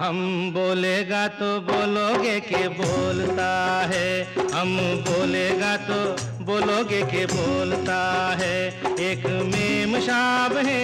हम बोलेगा तो बोलोगे के बोलता है, हम बोलेगा तो बोलोगे के बोलता है। एक मेम शाब है,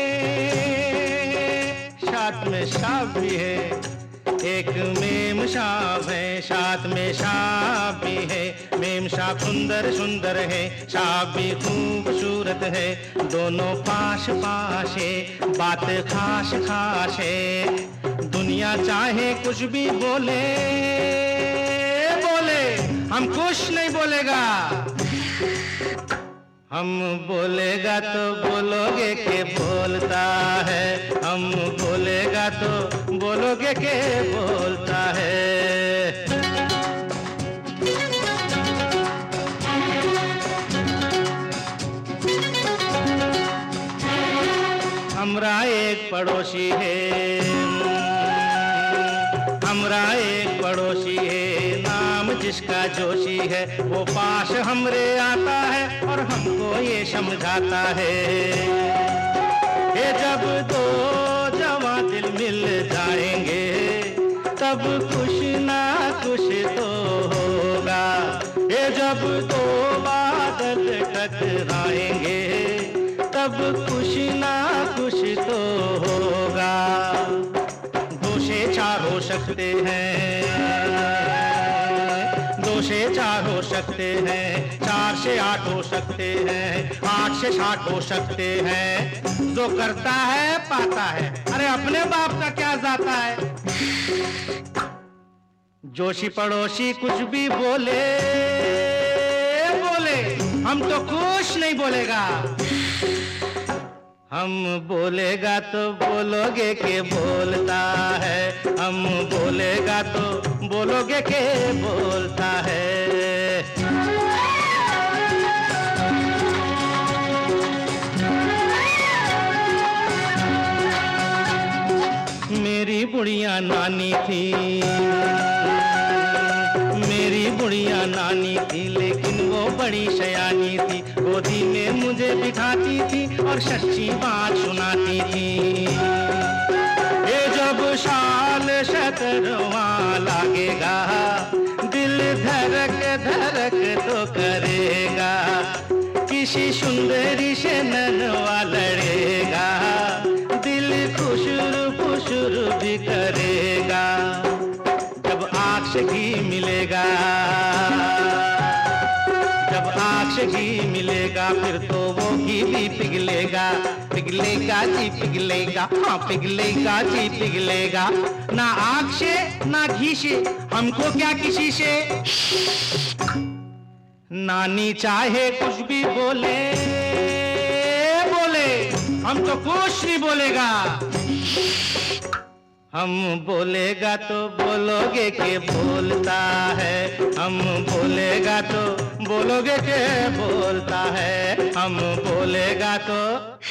साथ में शाब भी है। एक मेम शाब है, साथ में शाब भी है। मेम शाब सुंदर सुंदर है, शाब भी खूबसूरत है। दोनों पास पास है, बात खास खास है। दुनिया चाहे कुछ भी बोले बोले, हम कुछ नहीं बोलेगा। हम बोलेगा तो बोलोगे के बोलता है, हम बोलेगा तो बोलोगे के बोलता है। हमरा एक पड़ोसी है, हमरा एक पड़ोसी है, नाम जिसका जोशी है। वो पास हमरे आता है और हमको ये समझाता है कि जब दो जवां दिल मिल जाएंगे तब कुछ ना कुछ तो होगा। ये जब दो बादल टकराएंगे तब कुछ ना कुछ तो होगा। दो से चार हो सकते हैं, दो से चार हो सकते हैं, चार से आठ हो सकते हैं, आठ से 60 हो सकते हैं। जो करता है पाता है, अरे अपने बाप का क्या जाता है। जोशी पड़ोसी कुछ भी बोले बोले, हम तो कुछ नहीं बोलेगा। हम बोलेगा तो बोलोगे के बोलता है, हम बोलेगा तो बोलोगे के बोलता है। मेरी बुढ़िया नानी थी, मेरी बुढ़िया नानी थी, लेकिन वो बड़ी शयानी थी। गोदी में मुझे बिठाती थी और सच्ची बात सुनाती थी। ये जब साल 17वां लागेगा, दिल धड़क धड़क तो करेगा। किसी सुंदरी से ननवा लड़ेगा, दिल खुशरू खुशरू भी करेगा। जब आँख से घी मिलेगा, जब आँख से घी मिलेगा, फिर तो वो घी भी पिघलेगा। पिघलेगा जी पिघलेगा, हाँ पिघलेगा जी पिघलेगा। ना आँख से ना घी से, हमको क्या किसी से। नानी चाहे कुछ भी बोले बोले, हम तो कुछ नहीं बोलेगा। हम बोलेगा तो बोलोगे के बोलता है, हम बोलेगा तो बोलोगे के बोलता है। हम बोलेगा तो